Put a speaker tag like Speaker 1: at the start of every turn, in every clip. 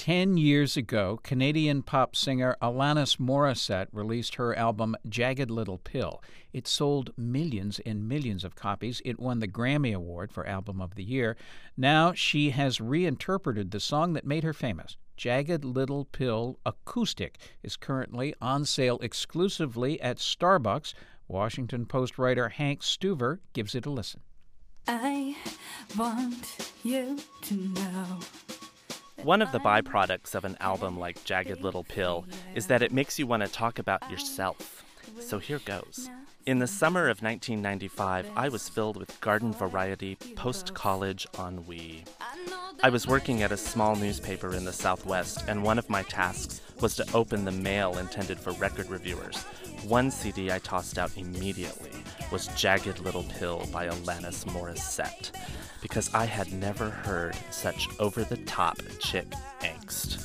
Speaker 1: 10 years ago, Canadian pop singer Alanis Morissette released her album Jagged Little Pill. It sold millions and millions of copies. It won the Grammy Award for Album of the Year. Now she has reinterpreted the song that made her famous. Jagged Little Pill Acoustic is currently on sale exclusively at Starbucks. Washington Post writer Hank Stuever gives it a listen.
Speaker 2: I want you to know.
Speaker 3: One of the byproducts of an album like Jagged Little Pill is that it makes you want to talk about yourself. So here goes. In the summer of 1995, I was filled with garden variety post-college ennui. I was working at a small newspaper in the Southwest, and one of my tasks was to open the mail intended for record reviewers. One CD I tossed out immediately was Jagged Little Pill by Alanis Morissette, because I had never heard such over-the-top chick angst.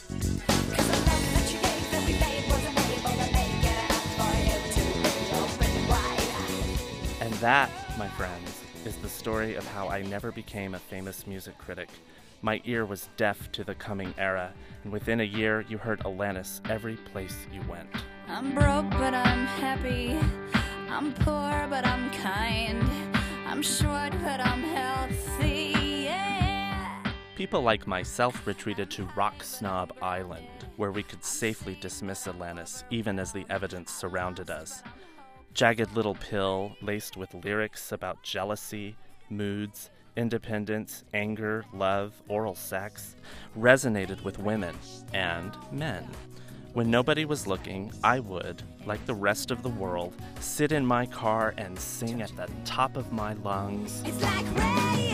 Speaker 3: And that, my friends, is the story of how I never became a famous music critic. My ear was deaf to the coming era, and within a year you heard Alanis every place you went.
Speaker 2: I'm broke, but I'm happy. I'm poor, but I'm kind. I'm short, but I'm healthy, yeah.
Speaker 3: People like myself retreated to Rock Snob Island, where we could safely dismiss Alanis, even as the evidence surrounded us. Jagged Little Pill, laced with lyrics about jealousy, moods, independence, anger, love, oral sex, resonated with women and men. When nobody was looking, I would, like the rest of the world, sit in my car and sing at the top of my lungs.
Speaker 2: It's like rain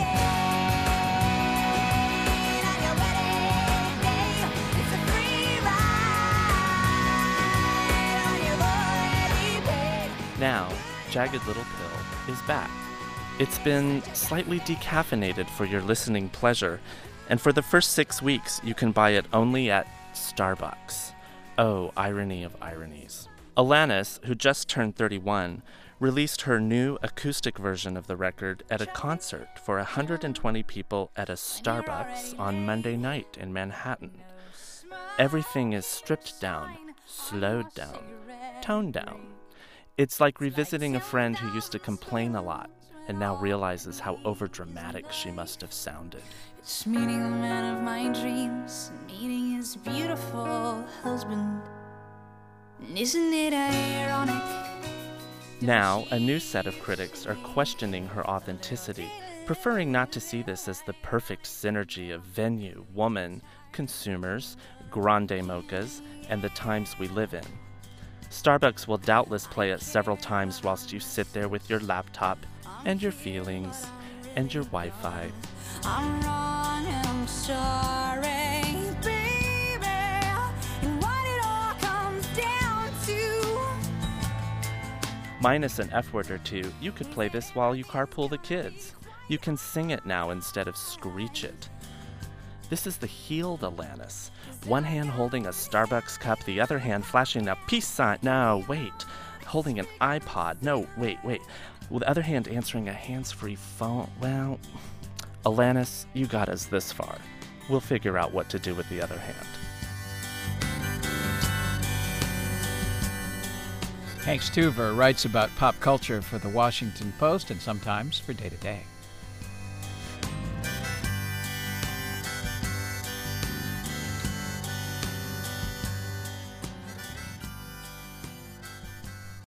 Speaker 2: on your wedding day. It's a free ride on your already paid.
Speaker 3: Now, Jagged Little Pill is back. It's been slightly decaffeinated for your listening pleasure, and for the first 6 weeks, you can buy it only at Starbucks. Oh, irony of ironies. Alanis, who just turned 31, released her new acoustic version of the record at a concert for 120 people at a Starbucks on Monday night in Manhattan. Everything is stripped down, slowed down, toned down. It's like revisiting a friend who used to complain a lot and now realizes how overdramatic she must have sounded.
Speaker 2: It's meeting the man of my dreams, meeting his beautiful husband. And isn't it ironic?
Speaker 3: Now, a new set of critics are questioning her authenticity, preferring not to see this as the perfect synergy of venue, woman, consumers, grande mochas, and the times we live in. Starbucks will doubtless play it several times whilst you sit there with your laptop and your feelings and your Wi-Fi.
Speaker 2: I'm wrong and I'm sorry, baby. And what it all comes down to.
Speaker 3: Minus an F word or two, you could play this while you carpool the kids. You can sing it now instead of screech it. This is the healed Alanis. One hand holding a Starbucks cup, the other hand flashing a peace sign. No, wait. Holding an iPod. No, wait. With the other hand answering a hands-free phone. Well, Alanis, you got us this far. We'll figure out what to do with the other hand.
Speaker 1: Hank Stuever writes about pop culture for the Washington Post and sometimes for Day to Day.